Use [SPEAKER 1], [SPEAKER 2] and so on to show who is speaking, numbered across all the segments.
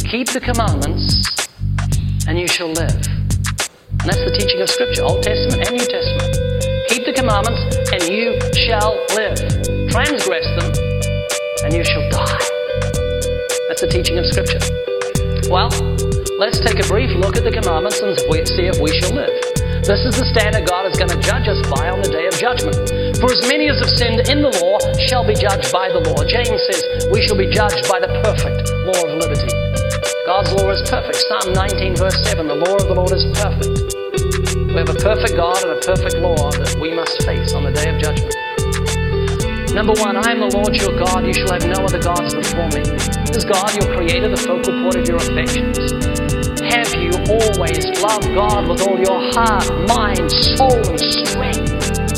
[SPEAKER 1] Keep the commandments and you shall live. And that's the teaching of Scripture, Old Testament and New Testament. Keep the commandments and you shall live. Transgress them and you shall die. That's the teaching of Scripture. Well, let's take a brief look at the commandments and see if we shall live. This is the standard God is going to judge us by on the day of judgment. For as many as have sinned in the law shall be judged by the law. James says we shall be judged by the perfect law of liberty. God's law is perfect. Psalm 19 verse 7, the law of the Lord is perfect. We have a perfect God and a perfect law that we must face on the day of judgment. Number one, I am the Lord your God. You shall have no other gods before me. Is God your creator, the focal point of your affections? Have you always loved God with all your heart, mind, soul, and strength?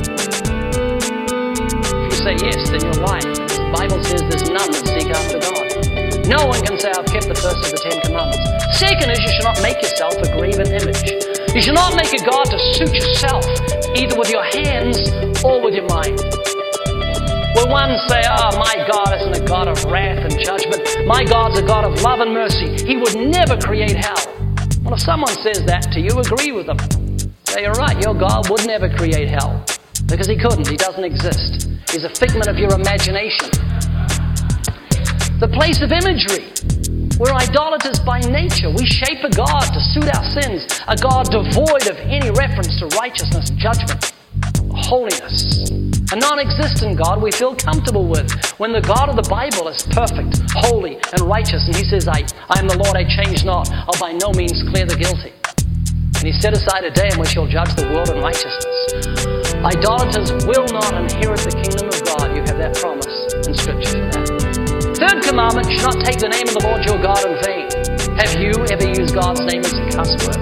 [SPEAKER 1] If you say yes, then you're lying. The Bible says there's none that seek after God. No one can say, I've kept the first of the 10 commandments. Second is you should not make yourself a graven image. You should not make a God to suit yourself, either with your hands or with your mind. Where one say, my God isn't a God of wrath and judgment. My God's a God of love and mercy. He would never create hell. Well, if someone says that to you, agree with them. Say, you're right, your God would never create hell. Because he couldn't, he doesn't exist. He's a figment of your imagination. The place of imagery. We're idolaters by nature. We shape a God to suit our sins. A God devoid of any reference to righteousness, judgment, holiness. A non-existent God we feel comfortable with. When the God of the Bible is perfect, holy, and righteous, and he says, I am the Lord, I change not. I'll by no means clear the guilty. And he set aside a day in which he'll judge the world in righteousness. Idolaters will not inherit the kingdom of God. You have that promise in Scripture for that. Third commandment, you should not take the name of the Lord your God in vain. Have you ever used God's name as a cuss word?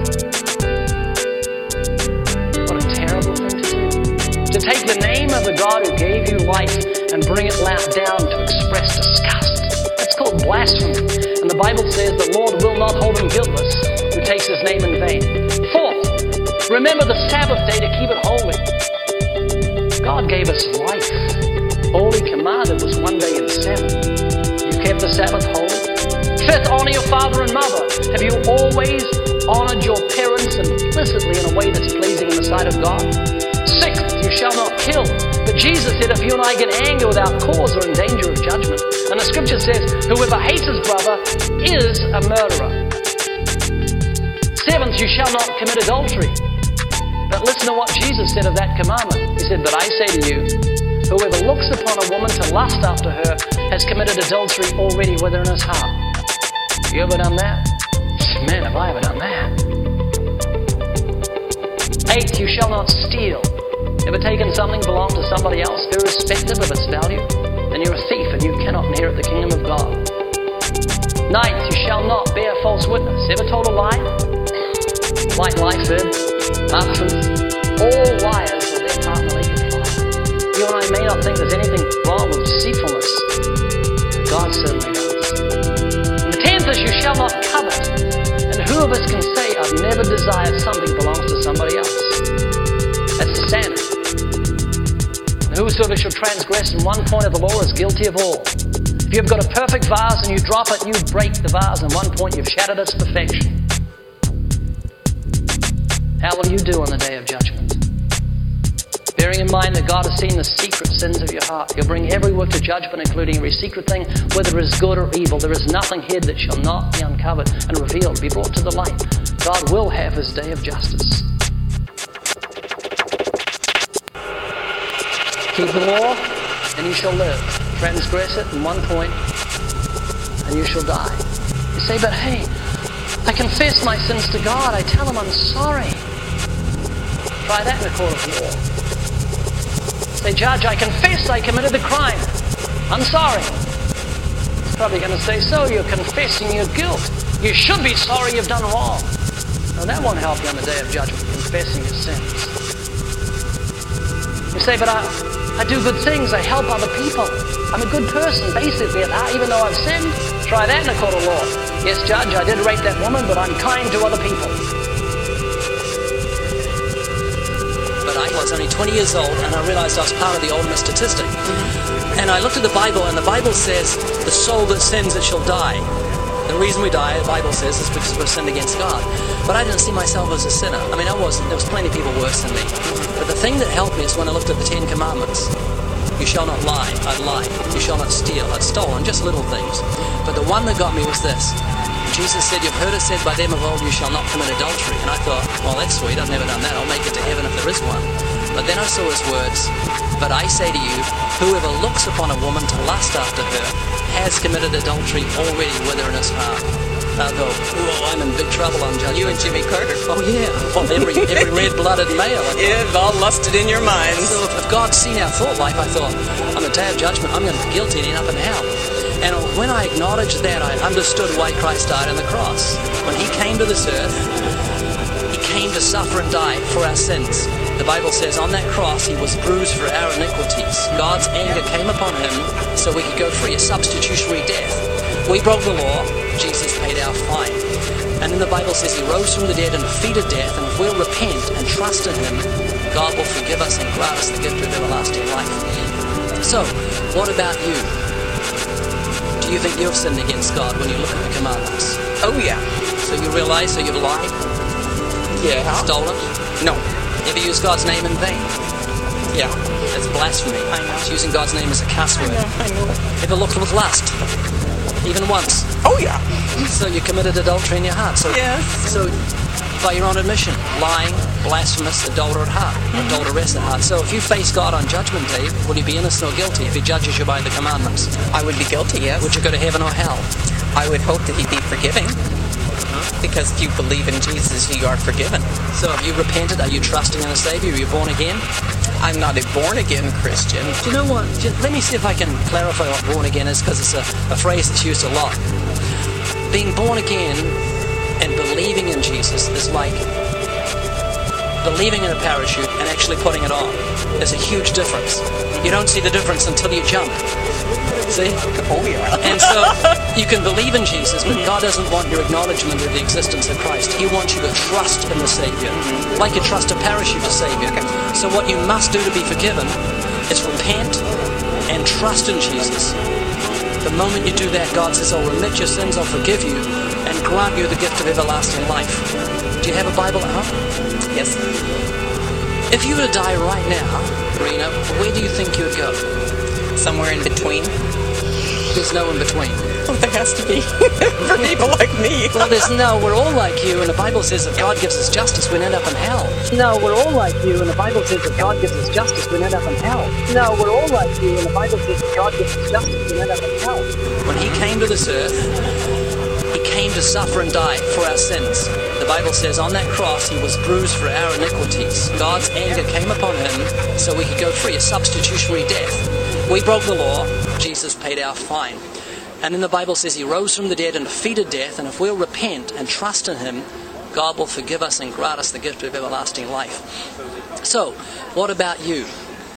[SPEAKER 1] What a terrible thing to do. To take the name of the God who gave you life and bring it down to express disgust. That's called blasphemy. And the Bible says the Lord will not hold him guiltless who takes his name in vain. Fourth, remember the Sabbath day to keep it holy. God gave us life. All he commanded was one day in 7. Kept the Sabbath holy. Fifth, honor your father and mother. Have you always honored your parents implicitly in a way that's pleasing in the sight of God? Sixth, you shall not kill. But Jesus said if you and I get angry without cause, we're in danger of judgment. And the Scripture says whoever hates his brother is a murderer. Seventh, you shall not commit adultery. But listen to what Jesus said of that commandment. He said, but I say to you, whoever looks upon a woman to lust after her has committed adultery already with her in his heart. You ever done that? Man, have I ever done that. Eighth, you shall not steal. Ever taken something belonged to somebody else, irrespective of its value? Then you're a thief and you cannot inherit the kingdom of God. Ninth, you shall not bear false witness. Ever told a lie? Like life fib, half-truth. All liars will their part in the lake of fire. You and I may not think there's anything wrong with deceitfulness. God certainly does. And the 10th is you shall not covet. And who of us can say, I've never desired something belongs to somebody else? That's the standard. And whosoever shall transgress in one point of the law is guilty of all. If you've got a perfect vase and you drop it, you break the vase. In one point you've shattered its perfection. How will you do on the day of judgment? Bearing in mind that God has seen the secret sins of your heart. He'll bring every work to judgment, including every secret thing, whether it is good or evil. There is nothing hid that shall not be uncovered and revealed, be brought to the light. God will have his day of justice. Keep the law, and you shall live. Transgress it in one point, and you shall die. You say, but hey, I confess my sins to God. I tell him I'm sorry. Try that in a court of law. Say, Judge, I confess I committed the crime. I'm sorry. He's probably going to say, so you're confessing your guilt. You should be sorry you've done wrong. Now that won't help you on the day of judgment, confessing your sins. You say, but I do good things. I help other people. I'm a good person, basically, even though I've sinned. Try that in a court of law. Yes, Judge, I did rape that woman, but I'm kind to other people.
[SPEAKER 2] I was only 20 years old and I realized I was part of the ultimate statistic. And I looked at the Bible and the Bible says, the soul that sins, it shall die. The reason we die, the Bible says, is because we've sinned against God. But I didn't see myself as a sinner. I mean, I wasn't. There was plenty of people worse than me. But the thing that helped me is when I looked at the 10 Commandments. You shall not lie, I'd lied. You shall not steal, I'd stolen, just little things. But the one that got me was this. Jesus said, you've heard it said by them of old, you shall not commit adultery. And I thought, well, that's sweet, I've never done that. I'll make it to heaven if there is one. But then I saw his words, but I say to you, whoever looks upon a woman to lust after her has committed adultery already with her in his heart. I thought, oh, I'm in big trouble on judgment.
[SPEAKER 3] You and Jimmy Carter.
[SPEAKER 2] Oh yeah, well, every red-blooded male.
[SPEAKER 3] Yeah, it all lusted in your minds.
[SPEAKER 2] So if God's seen our thought life, I thought, on the day of judgment, I'm going to be guilty and end up in hell. And when I acknowledged that, I understood why Christ died on the cross. When he came to this earth, he came to suffer and die for our sins. The Bible says on that cross, he was bruised for our iniquities. God's anger came upon him so we could go free, a substitutionary death. We broke the law, Jesus paid our fine. And then the Bible says he rose from the dead and defeated death, and if we'll repent and trust in him, God will forgive us and grant us the gift of everlasting life. So, what about you? Do you think you've sinned against God when you look at the commandments?
[SPEAKER 3] Oh, yeah.
[SPEAKER 2] So you realize, so you've lied?
[SPEAKER 3] Yeah.
[SPEAKER 2] Stolen?
[SPEAKER 3] No.
[SPEAKER 2] Ever used God's name in vain?
[SPEAKER 3] Yeah.
[SPEAKER 2] That's blasphemy.
[SPEAKER 3] I know.
[SPEAKER 2] It's using God's name as a cuss word.
[SPEAKER 3] I know.
[SPEAKER 2] Ever looked with lust? Even once?
[SPEAKER 3] Oh, yeah.
[SPEAKER 2] So you committed adultery in your heart. So,
[SPEAKER 3] Yes.
[SPEAKER 2] So, by your own admission, lying, blasphemous, adulterate heart, adulteress at heart. So if you face God on judgment day, will you be innocent or guilty if he judges you by the commandments?
[SPEAKER 3] I would be guilty, yes.
[SPEAKER 2] Would you go to heaven or hell?
[SPEAKER 3] I would hope that he'd be forgiving. Because if you believe in Jesus, you are forgiven.
[SPEAKER 2] So have you repented? Are you trusting in a Savior? Are you born again?
[SPEAKER 3] I'm not a born-again Christian.
[SPEAKER 2] Do you know what? Let me see if I can clarify what born again is, because it's a phrase that's used a lot. Being born again and believing in Jesus is like believing in a parachute and actually putting it on. There's a huge difference. You don't see the difference until you jump. See?
[SPEAKER 3] Oh, yeah.
[SPEAKER 2] And so you can believe in Jesus, but God doesn't want your acknowledgement of the existence of Christ. He wants you to trust in the Savior, like you trust a parachute to Savior. So what you must do to be forgiven is repent and trust in Jesus. The moment you do that, God says, I'll remit your sins, I'll forgive you, and grant you the gift of everlasting life. Do you have a Bible at home?
[SPEAKER 3] Yes.
[SPEAKER 2] If you were to die right now, Rena, where do you think you would go?
[SPEAKER 3] Somewhere in between.
[SPEAKER 2] There's no in between.
[SPEAKER 3] Well, there has to be. For people like me.
[SPEAKER 2] Well, we're all like you, and the Bible says if God gives us justice, we'd end up in hell.
[SPEAKER 1] No, we're all like you, and the Bible says if God gives us justice, we'd end up in hell. No, we're all like you, and the Bible says if God gives us justice, we'd end up in hell.
[SPEAKER 2] When he came to this earth, he came to suffer and die for our sins. The Bible says on that cross, he was bruised for our iniquities. God's anger came upon him so we could go free, a substitutionary death. We broke the law, Jesus paid our fine. And then the Bible says he rose from the dead and defeated death, and if we'll repent and trust in him, God will forgive us and grant us the gift of everlasting life. So, what about you?